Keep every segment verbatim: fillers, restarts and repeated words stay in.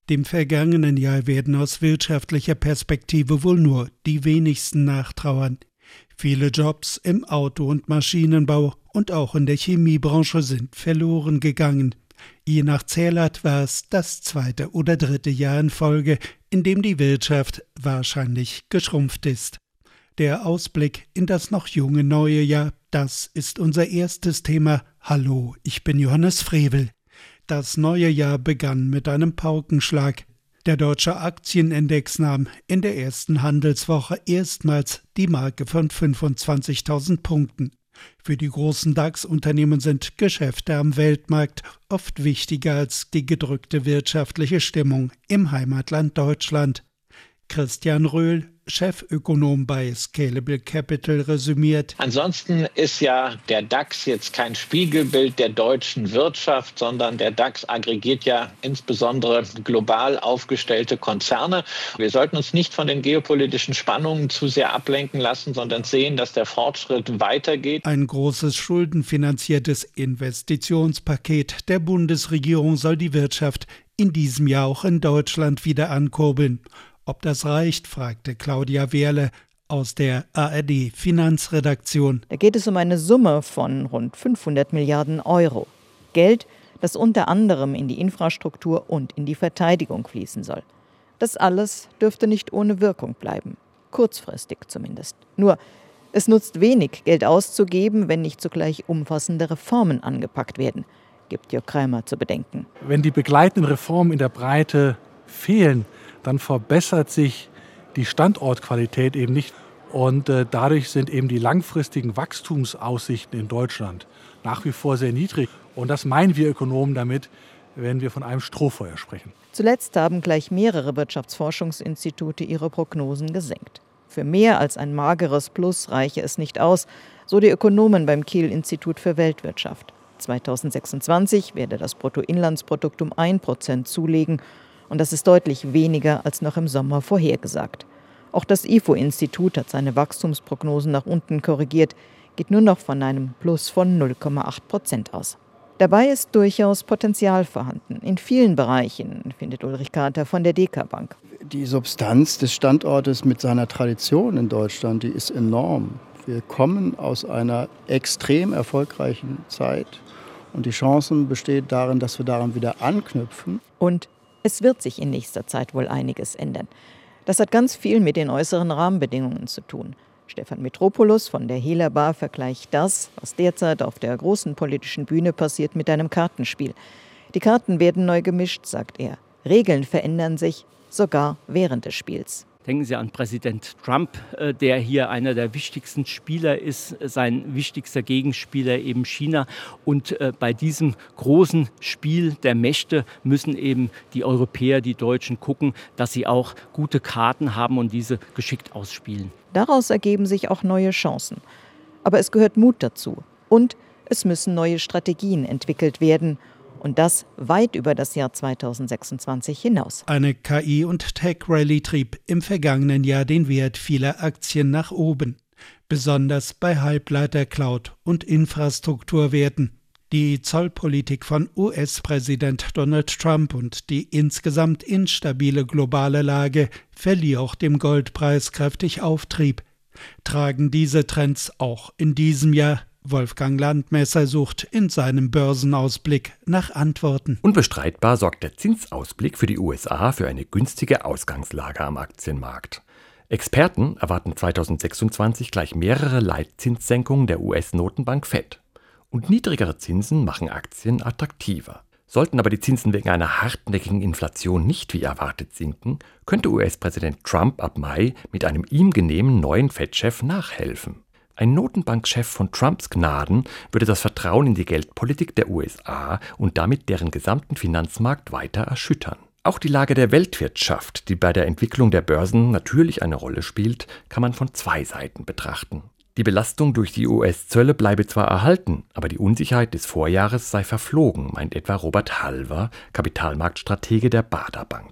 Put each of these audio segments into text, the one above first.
Dem vergangenen Jahr werden aus wirtschaftlicher Perspektive wohl nur die wenigsten nachtrauern. Viele Jobs im Auto- und Maschinenbau und auch in der Chemiebranche sind verloren gegangen. Je nach Zählart war es das zweite oder dritte Jahr in Folge, in dem die Wirtschaft wahrscheinlich geschrumpft ist. Der Ausblick in das noch junge neue Jahr, das ist unser erstes Thema. Hallo, ich bin Johannes Frevel. Das neue Jahr begann mit einem Paukenschlag. Der deutsche Aktienindex nahm in der ersten Handelswoche erstmals die Marke von fünfundzwanzigtausend Punkten. Für die großen DAX-Unternehmen sind Geschäfte am Weltmarkt oft wichtiger als die gedrückte wirtschaftliche Stimmung im Heimatland Deutschland. Christian Röhl, Chefökonom bei Scalable Capital, resümiert: Ansonsten ist ja der DAX jetzt kein Spiegelbild der deutschen Wirtschaft, sondern der DAX aggregiert ja insbesondere global aufgestellte Konzerne. Wir sollten uns nicht von den geopolitischen Spannungen zu sehr ablenken lassen, sondern sehen, dass der Fortschritt weitergeht. Ein großes schuldenfinanziertes Investitionspaket der Bundesregierung soll die Wirtschaft in diesem Jahr auch in Deutschland wieder ankurbeln. Ob das reicht, fragte Claudia Wehrle aus der A R D-Finanzredaktion. Da geht es um eine Summe von rund fünfhundert Milliarden Euro. Geld, das unter anderem in die Infrastruktur und in die Verteidigung fließen soll. Das alles dürfte nicht ohne Wirkung bleiben. Kurzfristig zumindest. Nur, es nutzt wenig, Geld auszugeben, wenn nicht zugleich umfassende Reformen angepackt werden, gibt Jörg Kreimer zu bedenken. Wenn die begleitenden Reformen in der Breite fehlen, dann verbessert sich die Standortqualität eben nicht. Und äh, dadurch sind eben die langfristigen Wachstumsaussichten in Deutschland nach wie vor sehr niedrig. Und das meinen wir Ökonomen damit, wenn wir von einem Strohfeuer sprechen. Zuletzt haben gleich mehrere Wirtschaftsforschungsinstitute ihre Prognosen gesenkt. Für mehr als ein mageres Plus reiche es nicht aus, so die Ökonomen beim Kiel-Institut für Weltwirtschaft. zweitausendsechsundzwanzig werde das Bruttoinlandsprodukt um ein Prozent zulegen. Und das ist deutlich weniger als noch im Sommer vorhergesagt. Auch das I F O-Institut hat seine Wachstumsprognosen nach unten korrigiert, geht nur noch von einem Plus von null Komma acht Prozent aus. Dabei ist durchaus Potenzial vorhanden. In vielen Bereichen, findet Ulrich Kater von der D K Bank. Die Substanz des Standortes mit seiner Tradition in Deutschland, die ist enorm. Wir kommen aus einer extrem erfolgreichen Zeit. Und die Chancen bestehen darin, dass wir daran wieder anknüpfen. Und es wird sich in nächster Zeit wohl einiges ändern. Das hat ganz viel mit den äußeren Rahmenbedingungen zu tun. Stefan Mitropoulos von der Hela Bar vergleicht das, was derzeit auf der großen politischen Bühne passiert, mit einem Kartenspiel. Die Karten werden neu gemischt, sagt er. Regeln verändern sich, sogar während des Spiels. Denken Sie an Präsident Trump, der hier einer der wichtigsten Spieler ist, sein wichtigster Gegenspieler eben China. Und bei diesem großen Spiel der Mächte müssen eben die Europäer, die Deutschen gucken, dass sie auch gute Karten haben und diese geschickt ausspielen. Daraus ergeben sich auch neue Chancen. Aber es gehört Mut dazu. Und es müssen neue Strategien entwickelt werden. Und das weit über das Jahr zweitausendsechsundzwanzig hinaus. Eine K I- und Tech-Rallye trieb im vergangenen Jahr den Wert vieler Aktien nach oben. Besonders bei Halbleiter-, Cloud- und Infrastrukturwerten. Die Zollpolitik von U S-Präsident Donald Trump und die insgesamt instabile globale Lage verlieh auch dem Goldpreis kräftig Auftrieb. Tragen diese Trends auch in diesem Jahr? Wolfgang Landmesser sucht in seinem Börsenausblick nach Antworten. Unbestreitbar sorgt der Zinsausblick für die U S A für eine günstige Ausgangslage am Aktienmarkt. Experten erwarten zweitausendsechsundzwanzig gleich mehrere Leitzinssenkungen der U S-Notenbank Fed. Und niedrigere Zinsen machen Aktien attraktiver. Sollten aber die Zinsen wegen einer hartnäckigen Inflation nicht wie erwartet sinken, könnte U S-Präsident Trump ab Mai mit einem ihm genehmen neuen Fed-Chef nachhelfen. Ein Notenbankchef von Trumps Gnaden würde das Vertrauen in die Geldpolitik der U S A und damit deren gesamten Finanzmarkt weiter erschüttern. Auch die Lage der Weltwirtschaft, die bei der Entwicklung der Börsen natürlich eine Rolle spielt, kann man von zwei Seiten betrachten. Die Belastung durch die U S-Zölle bleibe zwar erhalten, aber die Unsicherheit des Vorjahres sei verflogen, meint etwa Robert Halver, Kapitalmarktstratege der Baader Bank.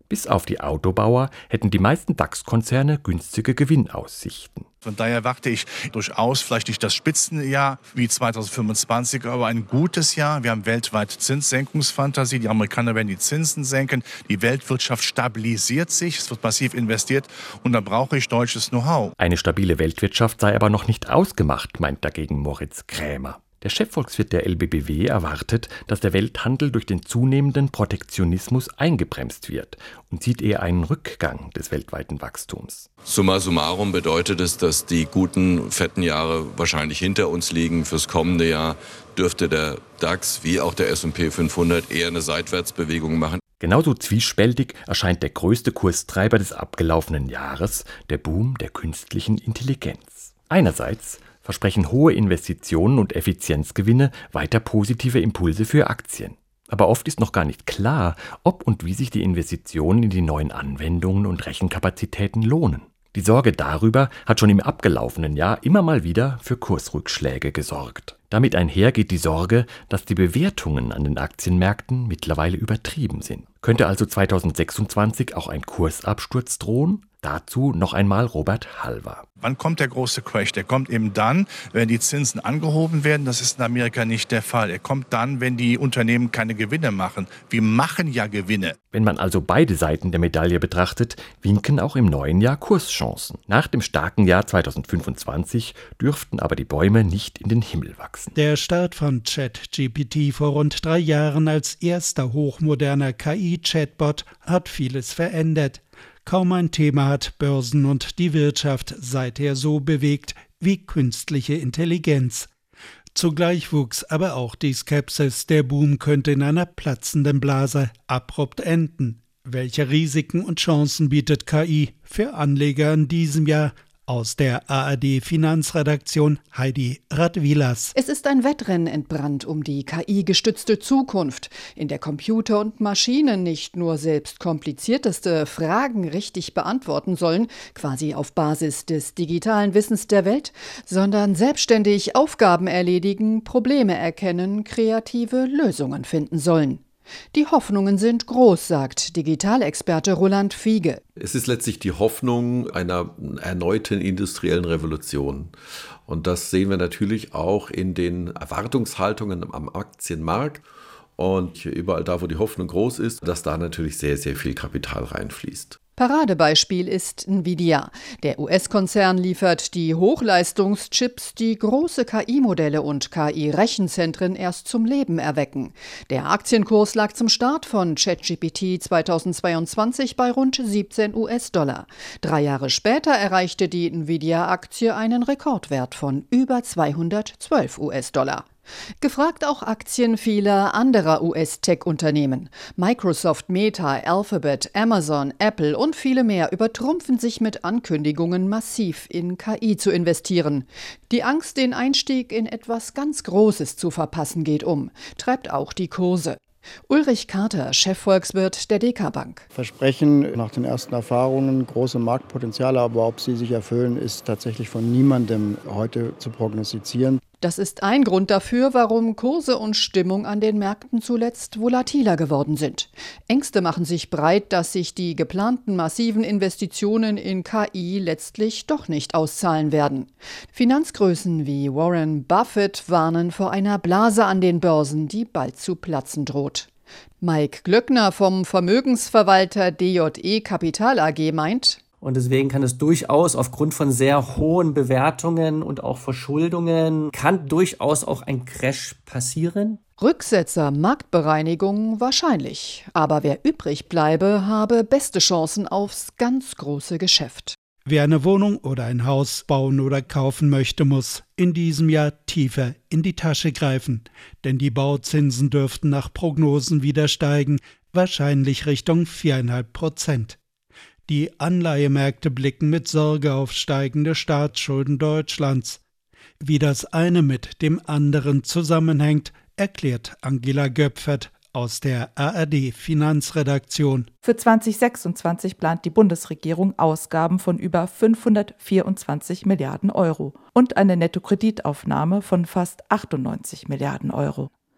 Bis auf die Autobauer hätten die meisten DAX-Konzerne günstige Gewinnaussichten. Von daher erwarte ich durchaus vielleicht nicht das Spitzenjahr wie zweitausendfünfundzwanzig, aber ein gutes Jahr. Wir haben weltweit Zinssenkungsfantasie. Die Amerikaner werden die Zinsen senken. Die Weltwirtschaft stabilisiert sich. Es wird massiv investiert. Und da brauche ich deutsches Know-how. Eine stabile Weltwirtschaft sei aber noch nicht ausgemacht, meint dagegen Moritz Krämer. Der Chefvolkswirt der L B B W erwartet, dass der Welthandel durch den zunehmenden Protektionismus eingebremst wird und sieht eher einen Rückgang des weltweiten Wachstums. Summa summarum bedeutet es, dass die guten, fetten Jahre wahrscheinlich hinter uns liegen. Fürs kommende Jahr dürfte der DAX wie auch der S und P fünfhundert eher eine Seitwärtsbewegung machen. Genauso zwiespältig erscheint der größte Kurstreiber des abgelaufenen Jahres, der Boom der künstlichen Intelligenz. Einerseits versprechen hohe Investitionen und Effizienzgewinne weiter positive Impulse für Aktien. Aber oft ist noch gar nicht klar, ob und wie sich die Investitionen in die neuen Anwendungen und Rechenkapazitäten lohnen. Die Sorge darüber hat schon im abgelaufenen Jahr immer mal wieder für Kursrückschläge gesorgt. Damit einher geht die Sorge, dass die Bewertungen an den Aktienmärkten mittlerweile übertrieben sind. Könnte also zweitausendsechsundzwanzig auch ein Kursabsturz drohen? Dazu noch einmal Robert Halver. Wann kommt der große Crash? Der kommt eben dann, wenn die Zinsen angehoben werden. Das ist in Amerika nicht der Fall. Er kommt dann, wenn die Unternehmen keine Gewinne machen. Wir machen ja Gewinne. Wenn man also beide Seiten der Medaille betrachtet, winken auch im neuen Jahr Kurschancen. Nach dem starken Jahr zweitausendfünfundzwanzig dürften aber die Bäume nicht in den Himmel wachsen. Der Start von ChatGPT vor rund drei Jahren als erster hochmoderner K I-Chatbot hat vieles verändert. Kaum ein Thema hat Börsen und die Wirtschaft seither so bewegt wie künstliche Intelligenz. Zugleich wuchs aber auch die Skepsis, der Boom könnte in einer platzenden Blase abrupt enden. Welche Risiken und Chancen bietet K I für Anleger in diesem Jahr? Aus der A R D-Finanzredaktion Heidi Radwilas. Es ist ein Wettrennen entbrannt um die K I-gestützte Zukunft, in der Computer und Maschinen nicht nur selbst komplizierteste Fragen richtig beantworten sollen, quasi auf Basis des digitalen Wissens der Welt, sondern selbstständig Aufgaben erledigen, Probleme erkennen, kreative Lösungen finden sollen. Die Hoffnungen sind groß, sagt Digitalexperte Roland Fiege. Es ist letztlich die Hoffnung einer erneuten industriellen Revolution. Und das sehen wir natürlich auch in den Erwartungshaltungen am Aktienmarkt. Und überall da, wo die Hoffnung groß ist, dass da natürlich sehr, sehr viel Kapital reinfließt. Paradebeispiel ist Nvidia. Der U S-Konzern liefert die Hochleistungschips, die große K I-Modelle und K I-Rechenzentren erst zum Leben erwecken. Der Aktienkurs lag zum Start von ChatGPT zweitausendzweiundzwanzig bei rund siebzehn US-Dollar. Drei Jahre später erreichte die Nvidia-Aktie einen Rekordwert von über zweihundertzwölf US-Dollar. Gefragt auch Aktien vieler anderer U S-Tech-Unternehmen. Microsoft, Meta, Alphabet, Amazon, Apple und viele mehr übertrumpfen sich mit Ankündigungen, massiv in K I zu investieren. Die Angst, den Einstieg in etwas ganz Großes zu verpassen, geht um, treibt auch die Kurse. Ulrich Carter, Chefvolkswirt der D K Bank. Versprechen nach den ersten Erfahrungen, große Marktpotenziale, aber ob sie sich erfüllen, ist tatsächlich von niemandem heute zu prognostizieren. Das ist ein Grund dafür, warum Kurse und Stimmung an den Märkten zuletzt volatiler geworden sind. Ängste machen sich breit, dass sich die geplanten massiven Investitionen in K I letztlich doch nicht auszahlen werden. Finanzgrößen wie Warren Buffett warnen vor einer Blase an den Börsen, die bald zu platzen droht. Mike Glöckner vom Vermögensverwalter D J E Kapital A G meint: Und deswegen kann es durchaus aufgrund von sehr hohen Bewertungen und auch Verschuldungen, kann durchaus auch ein Crash passieren. Rücksetzer, Marktbereinigung wahrscheinlich. Aber wer übrig bleibe, habe beste Chancen aufs ganz große Geschäft. Wer eine Wohnung oder ein Haus bauen oder kaufen möchte, muss in diesem Jahr tiefer in die Tasche greifen. Denn die Bauzinsen dürften nach Prognosen wieder steigen, wahrscheinlich Richtung vier Komma fünf Prozent. Die Anleihemärkte blicken mit Sorge auf steigende Staatsschulden Deutschlands. Wie das eine mit dem anderen zusammenhängt, erklärt Angela Göpfert aus der A R D-Finanzredaktion. Für zweitausendsechsundzwanzig plant die Bundesregierung Ausgaben von über fünfhundertvierundzwanzig Milliarden Euro und eine Nettokreditaufnahme von fast achtundneunzig Milliarden Euro.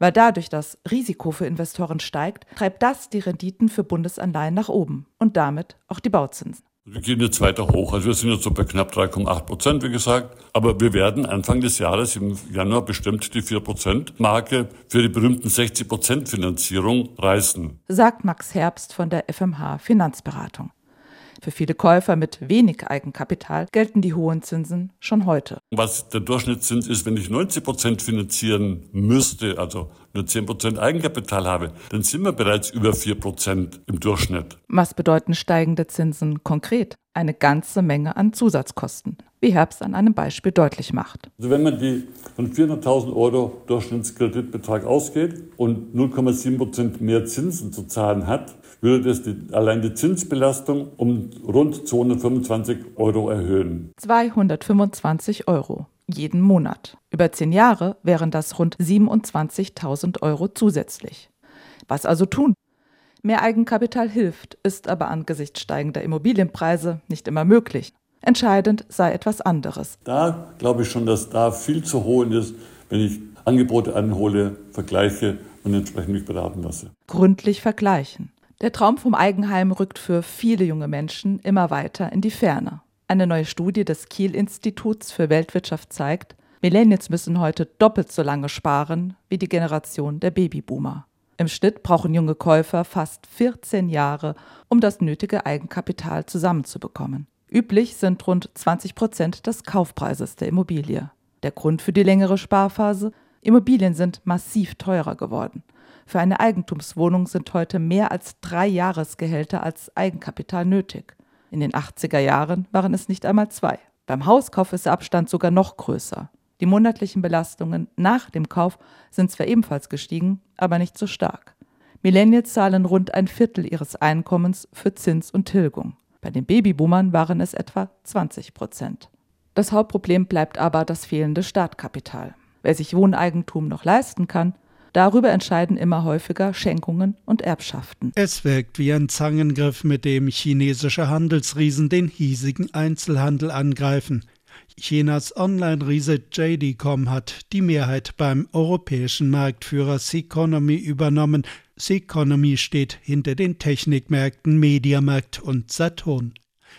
Weil dadurch das Risiko für Investoren steigt, treibt das die Renditen für Bundesanleihen nach oben und damit auch die Bauzinsen. Wir gehen jetzt weiter hoch. Also wir sind jetzt so bei knapp drei Komma acht Prozent, wie gesagt. Aber wir werden Anfang des Jahres im Januar bestimmt die vier Prozent Marke für die berühmten sechzig Prozent Finanzierung reißen. Sagt Max Herbst von der F M H Finanzberatung. Für viele Käufer mit wenig Eigenkapital gelten die hohen Zinsen schon heute. Was der Durchschnittszins ist, wenn ich neunzig Prozent finanzieren müsste, also nur zehn Prozent Eigenkapital habe, dann sind wir bereits über vier Prozent im Durchschnitt. Was bedeuten steigende Zinsen konkret? Eine ganze Menge an Zusatzkosten, wie Herbst an einem Beispiel deutlich macht. Also wenn man die von vierhunderttausend Euro Durchschnittskreditbetrag ausgeht und null Komma sieben Prozent mehr Zinsen zu zahlen hat, würde das die, allein die Zinsbelastung um rund zweihundertfünfundzwanzig Euro erhöhen. zweihundertfünfundzwanzig Euro jeden Monat. Über zehn Jahre wären das rund siebenundzwanzigtausend Euro zusätzlich. Was also tun? Mehr Eigenkapital hilft, ist aber angesichts steigender Immobilienpreise nicht immer möglich. Entscheidend sei etwas anderes. Da glaube ich schon, dass da viel zu holen ist, wenn ich Angebote anhole, vergleiche und entsprechend mich beraten lasse. Gründlich vergleichen. Der Traum vom Eigenheim rückt für viele junge Menschen immer weiter in die Ferne. Eine neue Studie des Kiel-Instituts für Weltwirtschaft zeigt, Millennials müssen heute doppelt so lange sparen wie die Generation der Babyboomer. Im Schnitt brauchen junge Käufer fast vierzehn Jahre, um das nötige Eigenkapital zusammenzubekommen. Üblich sind rund zwanzig Prozent des Kaufpreises der Immobilie. Der Grund für die längere Sparphase? Immobilien sind massiv teurer geworden. Für eine Eigentumswohnung sind heute mehr als drei Jahresgehälter als Eigenkapital nötig. In den achtziger Jahren waren es nicht einmal zwei. Beim Hauskauf ist der Abstand sogar noch größer. Die monatlichen Belastungen nach dem Kauf sind zwar ebenfalls gestiegen, aber nicht so stark. Millennials zahlen rund ein Viertel ihres Einkommens für Zins und Tilgung. Bei den Babyboomern waren es etwa zwanzig Prozent. Das Hauptproblem bleibt aber das fehlende Startkapital. Wer sich Wohneigentum noch leisten kann, darüber entscheiden immer häufiger Schenkungen und Erbschaften. Es wirkt wie ein Zangengriff, mit dem chinesische Handelsriesen den hiesigen Einzelhandel angreifen. Chinas Online-Riese J D Punkt com hat die Mehrheit beim europäischen Marktführer Ceconomy übernommen. Ceconomy steht hinter den Technikmärkten Mediamarkt und Saturn.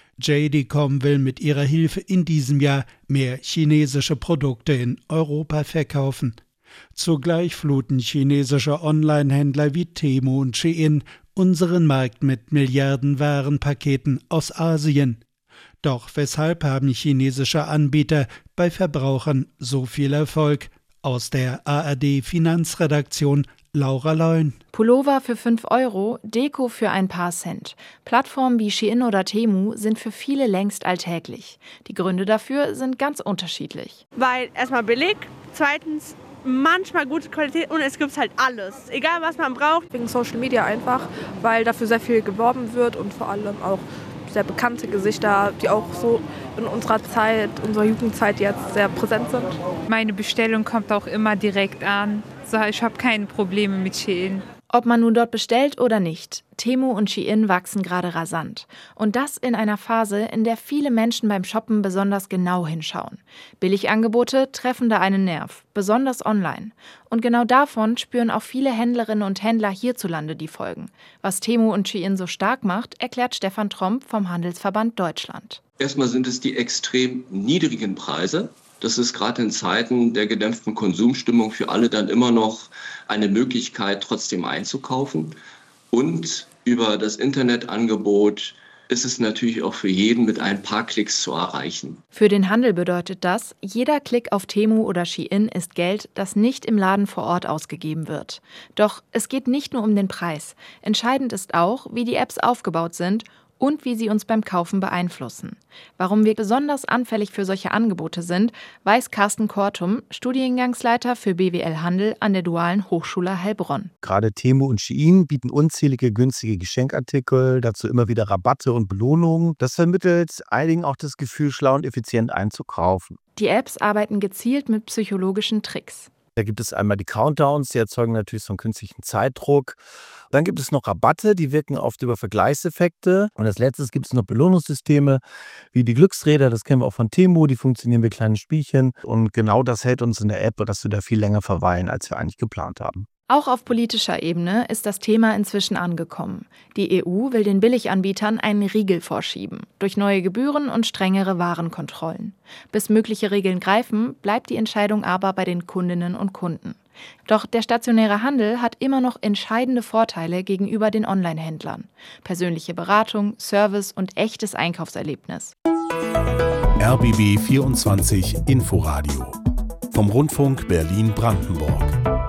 J D Punkt com will mit ihrer Hilfe in diesem Jahr mehr chinesische Produkte in Europa verkaufen. Zugleich fluten chinesische Online-Händler wie Temu und Shein unseren Markt mit Milliardenwarenpaketen aus Asien. Doch weshalb haben chinesische Anbieter bei Verbrauchern so viel Erfolg? Aus der A R D-Finanzredaktion Laura Leun. Pullover für fünf Euro, Deko für ein paar Cent. Plattformen wie Shein oder Temu sind für viele längst alltäglich. Die Gründe dafür sind ganz unterschiedlich. Weil erstmal billig, zweitens manchmal gute Qualität und es gibt halt alles. Egal was man braucht. Wegen Social Media einfach, weil dafür sehr viel geworben wird und vor allem auch sehr bekannte Gesichter, die auch so in unserer Zeit, unserer Jugendzeit jetzt sehr präsent sind. Meine Bestellung kommt auch immer direkt an. So, ich habe keine Probleme mit Shein. Ob man nun dort bestellt oder nicht, Temu und Shein wachsen gerade rasant. Und das in einer Phase, in der viele Menschen beim Shoppen besonders genau hinschauen. Billigangebote treffen da einen Nerv, besonders online. Und genau davon spüren auch viele Händlerinnen und Händler hierzulande die Folgen. Was Temu und Shein so stark macht, erklärt Stefan Tromp vom Handelsverband Deutschland. Erstmal sind es die extrem niedrigen Preise. Das ist gerade in Zeiten der gedämpften Konsumstimmung für alle dann immer noch eine Möglichkeit, trotzdem einzukaufen. Und über das Internetangebot ist es natürlich auch für jeden mit ein paar Klicks zu erreichen. Für den Handel bedeutet das, jeder Klick auf Temu oder Shein ist Geld, das nicht im Laden vor Ort ausgegeben wird. Doch es geht nicht nur um den Preis. Entscheidend ist auch, wie die Apps aufgebaut sind und wie sie uns beim Kaufen beeinflussen. Warum wir besonders anfällig für solche Angebote sind, weiß Carsten Kortum, Studiengangsleiter für B W L Handel an der Dualen Hochschule Heilbronn. Gerade Temu und Shein bieten unzählige günstige Geschenkartikel, dazu immer wieder Rabatte und Belohnungen. Das vermittelt einigen auch das Gefühl, schlau und effizient einzukaufen. Die Apps arbeiten gezielt mit psychologischen Tricks. Da gibt es einmal die Countdowns, die erzeugen natürlich so einen künstlichen Zeitdruck. Dann gibt es noch Rabatte, die wirken oft über Vergleichseffekte. Und als letztes gibt es noch Belohnungssysteme wie die Glücksräder, das kennen wir auch von Temu, die funktionieren wie kleine Spielchen. Und genau das hält uns in der App, dass wir da viel länger verweilen, als wir eigentlich geplant haben. Auch auf politischer Ebene ist das Thema inzwischen angekommen. Die E U will den Billiganbietern einen Riegel vorschieben, durch neue Gebühren und strengere Warenkontrollen. Bis mögliche Regeln greifen, bleibt die Entscheidung aber bei den Kundinnen und Kunden. Doch der stationäre Handel hat immer noch entscheidende Vorteile gegenüber den Online-Händlern. Persönliche Beratung, Service und echtes Einkaufserlebnis. R B B vierundzwanzig Inforadio vom Rundfunk Berlin-Brandenburg.